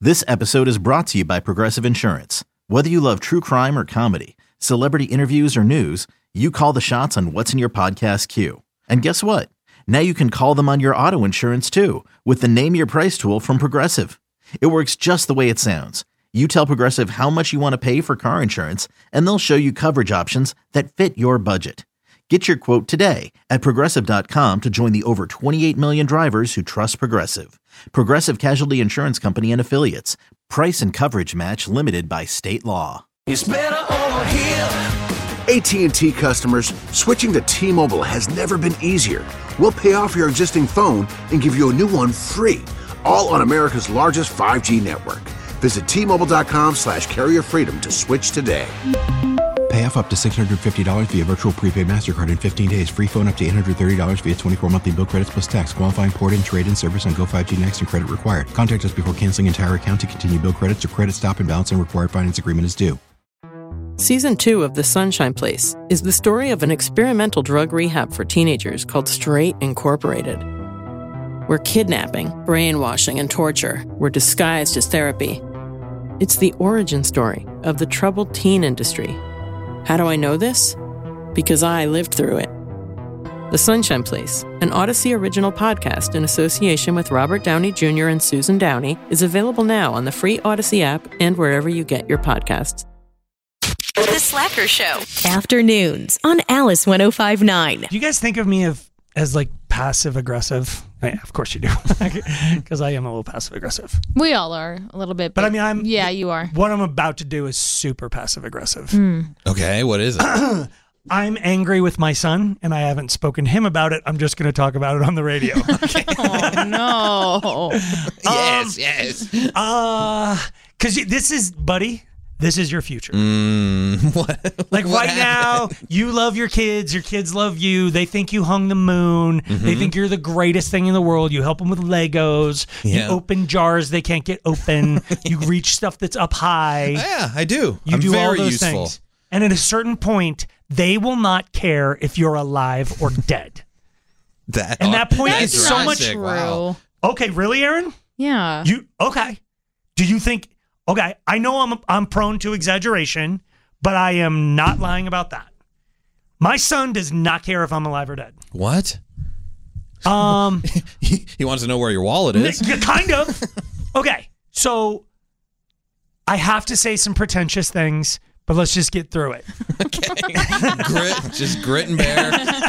This episode is brought to you by Progressive Insurance. Whether you love true crime or comedy, celebrity interviews or news, you call the shots on what's in your podcast queue. And guess what? Now you can call them on your auto insurance too with the Name Your Price tool from Progressive. It works just the way it sounds. You tell Progressive how much you want to pay for car insurance, and they'll show you coverage options that fit your budget. Get your quote today at Progressive.com to join the over 28 million drivers who trust Progressive. Progressive Casualty Insurance Company and Affiliates. Price and coverage match limited by state law. It's better over here. AT&T customers, switching to T-Mobile has never been easier. We'll pay off your existing phone and give you a new one free, all on America's largest 5G network. Visit T-Mobile.com/carrier freedom to switch today. Pay off up to $650 via virtual prepaid MasterCard in 15 days. Free phone up to $830 via 24 monthly bill credits plus tax. Qualifying port-in, trade-in service on Go 5G Next and credit required. Contact us before canceling entire account to continue bill credits or credit stop and balance and required finance agreement is due. Season 2 of The Sunshine Place is the story of an experimental drug rehab for teenagers called Straight Incorporated, where kidnapping, brainwashing, and torture were disguised as therapy. It's the origin story of the troubled teen industry. How do I know this? Because I lived through it. The Sunshine Place, an Odyssey original podcast in association with Robert Downey Jr. and Susan Downey, is available now on the free Odyssey app and wherever you get your podcasts. The Slacker Show. Afternoons on Alice 105.9. Do you guys think of me as like passive aggressive? Yeah, of course you do, because I am a little passive aggressive. We all are a little bit, but I mean, yeah, you are. What I'm about to do is super passive aggressive. Okay, what is it? I'm angry with my son, and I haven't spoken to him about it. I'm just going to talk about it on the radio. Okay. Oh no! Yes. Because this is, buddy. This is your future. What? Like what right now, you love your kids love you. They think you hung the moon. Mm-hmm. They think you're the greatest thing in the world. You help them with Legos. Yeah. You open jars they can't get open. You reach stuff that's up high. Yeah, I do. You I'm do very all those useful. things. And at a certain point, they will not care if you're alive or dead. That point is so much true. Wow. Okay, really, Aaron? Yeah. Okay. Do you think... Okay, I know I'm prone to exaggeration, but I am not lying about that. My son does not care if I'm alive or dead. What? He wants to know where your wallet is. Kind of. Okay, so I have to say some pretentious things, but let's just get through it. Okay. Grit and bear.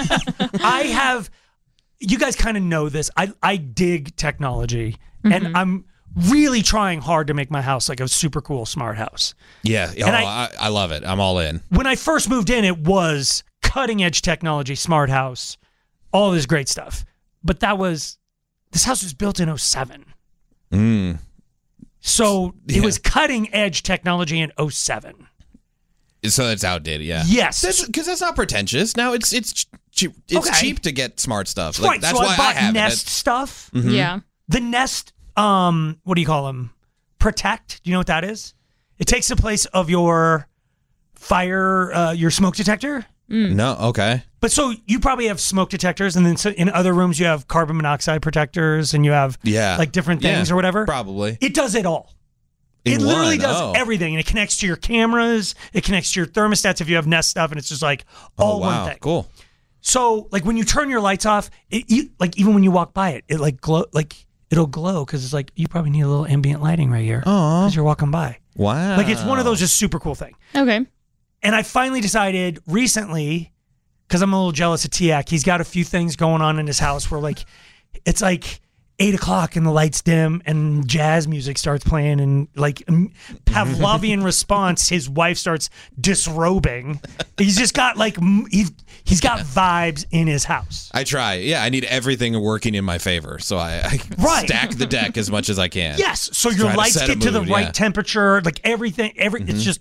You guys kind of know this. I dig technology, and I'm really trying hard to make my house like a super cool smart house. Yeah. I love it. I'm all in. When I first moved in, it was cutting edge technology, smart house, all this great stuff. But this house was built in 2007. So it was cutting edge technology in 2007. So it's outdated, yeah. Yes. Because that's not pretentious. Now it's cheap. It's cheap to get smart stuff. Right. That's so why I bought I have Nest stuff. Mm-hmm. Yeah. The Nest, what do you call them? Protect. Do you know what that is? It takes the place of your fire, your smoke detector. No, okay. But so you probably have smoke detectors, and then in other rooms you have carbon monoxide protectors, and you have like different things or whatever. Probably. It does it all. It literally does everything, and it connects to your cameras. It connects to your thermostats if you have Nest stuff, and it's just like all one thing. Cool. So like when you turn your lights off, like even when you walk by it, like glow, like it'll glow because it's like you probably need a little ambient lighting right here because you're walking by. Wow. Like it's one of those just super cool thing. Okay. And I finally decided recently, because I'm a little jealous of Tiak, he's got a few things going on in his house where like it's like 8:00 and the lights dim and jazz music starts playing and like Pavlovian response, his wife starts disrobing. He's just got like he's got vibes in his house. I try. Yeah, I need everything working in my favor, so I stack the deck as much as I can. Yes, so your lights get to the right temperature, like everything. It's just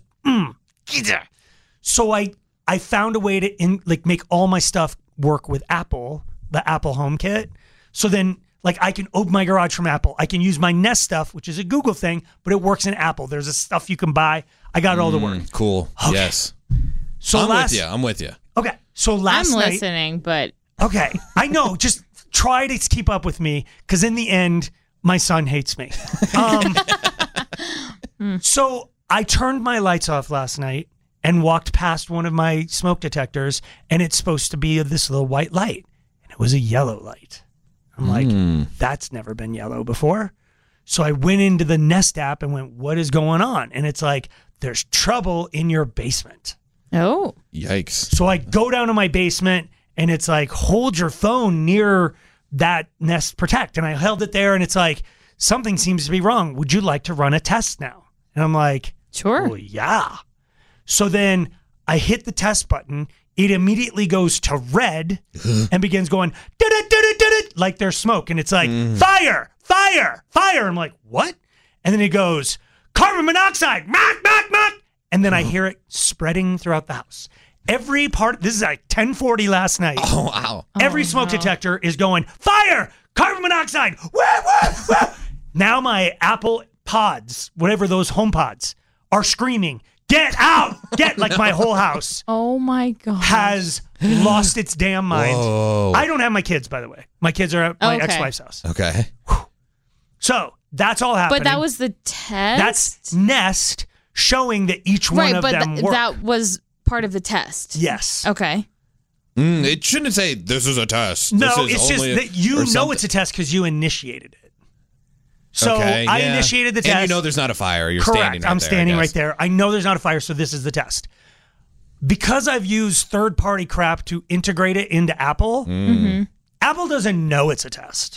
So I found a way to make all my stuff work with Apple, the Apple HomeKit. So then. Like I can open my garage from Apple. I can use my Nest stuff, which is a Google thing, but it works in Apple. There's a stuff you can buy. I got it all to work. Cool. Okay. Yes. So I'm with you. Okay. So last night. I'm listening, but. Okay. I know. Just try to keep up with me because in the end, my son hates me. So I turned my lights off last night and walked past one of my smoke detectors, and it's supposed to be this little white light, and it was a yellow light. I'm like, that's never been yellow before. So I went into the Nest app and went, what is going on? And it's like, there's trouble in your basement. Oh. Yikes. So I go down to my basement, and it's like, hold your phone near that Nest Protect. And I held it there, and it's like, something seems to be wrong. Would you like to run a test now? And I'm like, sure. Well, yeah. So then I hit the test button. It immediately goes to red and begins going, like there's smoke. And it's like, fire, fire, fire. I'm like, what? And then it goes, carbon monoxide, mock, mock, mock. And then I hear it spreading throughout the house. Every part, this is like 10:40 last night. Oh, wow. Every smoke detector is going, fire, carbon monoxide, wah, wah, wah. Now my Apple Pods, whatever those home pods, are screaming, get out, get, like my whole house. Oh my God. Has lost its damn mind. Whoa. I don't have my kids, by the way. My kids are at my ex-wife's house. Okay. So that's all happening. But that was the test? That's Nest showing that each one of them work. That was part of the test. Yes. Okay. It shouldn't say this is a test. No, this it's just that you know it's a test because you initiated it. So okay, I initiated the test. And you know there's not a fire. You're Correct. standing right I'm there, standing right there. I know there's not a fire, so this is the test. Because I've used third-party crap to integrate it into Apple, Apple doesn't know it's a test.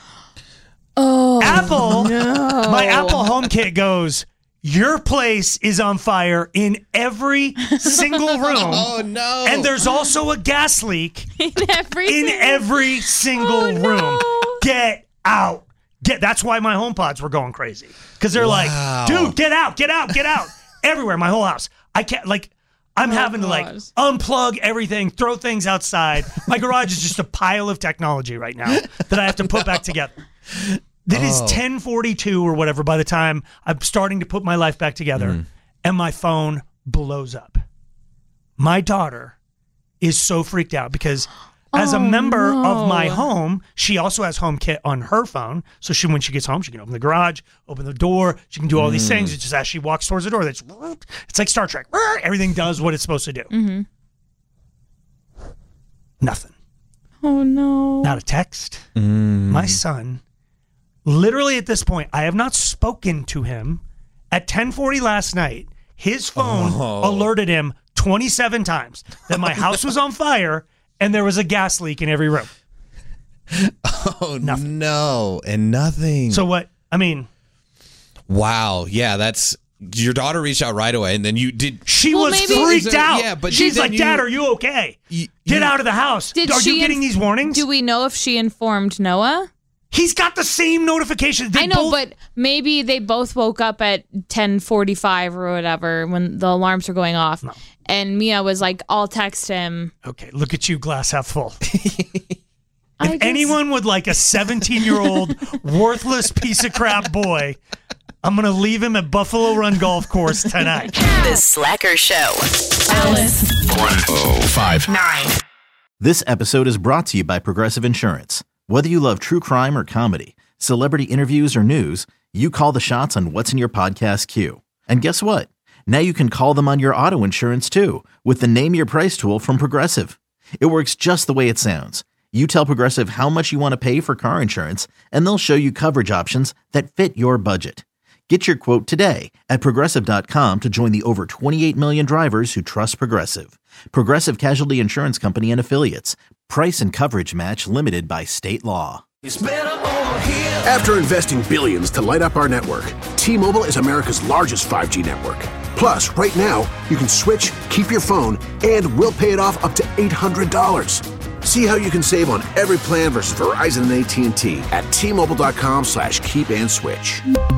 Oh, Apple, no. My Apple HomeKit goes, your place is on fire in every single room. Oh, no. And there's also a gas leak in every single room. No. Get out. That's why my HomePods were going crazy. Because they're like, dude, get out, get out, get out. Everywhere, my whole house. I can't, like, I'm having to, like, unplug everything, throw things outside. My garage is just a pile of technology right now that I have to put back together. It is 10:42 or whatever by the time I'm starting to put my life back together, and my phone blows up. My daughter is so freaked out because as a member of my home, she also has HomeKit on her phone. So when she gets home, she can open the garage, open the door. She can do all these things. It's just as she walks towards the door, it's like Star Trek. Everything does what it's supposed to do. Nothing. Oh, no. Not a text. My son, literally at this point, I have not spoken to him. At 10:40 last night, his phone alerted him 27 times that my house was on fire and there was a gas leak in every room. Oh, no. And nothing. So what? I mean. Wow. Yeah, that's. Your daughter reached out right away, and then you did. She was freaked out. Yeah, but she's like, Dad, are you okay? Get out of the house. Are you getting these warnings? Do we know if she informed Noah? He's got the same notification. I know, but maybe they both woke up at 10:45 or whatever when the alarms were going off. No. And Mia was like, I'll text him. Okay, look at you, glass half full. If anyone would like a 17-year-old worthless piece of crap boy, I'm going to leave him at Buffalo Run Golf Course tonight. The Slacker Show. Alice. 1059. This episode is brought to you by Progressive Insurance. Whether you love true crime or comedy, celebrity interviews or news, you call the shots on what's in your podcast queue. And guess what? Now you can call them on your auto insurance too with the Name Your Price tool from Progressive. It works just the way it sounds. You tell Progressive how much you want to pay for car insurance, and they'll show you coverage options that fit your budget. Get your quote today at Progressive.com to join the over 28 million drivers who trust Progressive. Progressive Casualty Insurance Company and Affiliates. Price and coverage match limited by state law. It's better over here. After investing billions to light up our network, T-Mobile is America's largest 5G network. Plus, right now, you can switch, keep your phone, and we'll pay it off up to $800. See how you can save on every plan versus Verizon and AT&T at T-Mobile.com/keep-and-switch.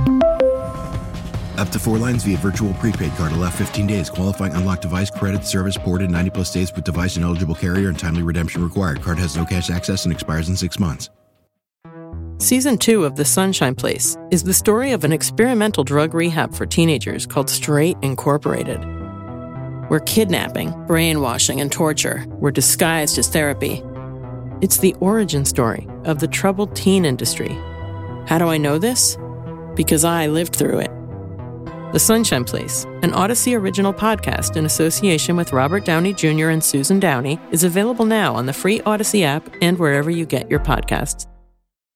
Up to 4 lines via virtual prepaid card. Allow 15 days. Qualifying unlocked device credit service ported 90-plus days with device and eligible carrier and timely redemption required. Card has no cash access and expires in 6 months. Season 2 of The Sunshine Place is the story of an experimental drug rehab for teenagers called Straight Incorporated, where kidnapping, brainwashing, and torture were disguised as therapy. It's the origin story of the troubled teen industry. How do I know this? Because I lived through it. The Sunshine Place, an Odyssey original podcast in association with Robert Downey Jr. and Susan Downey, is available now on the free Odyssey app and wherever you get your podcasts.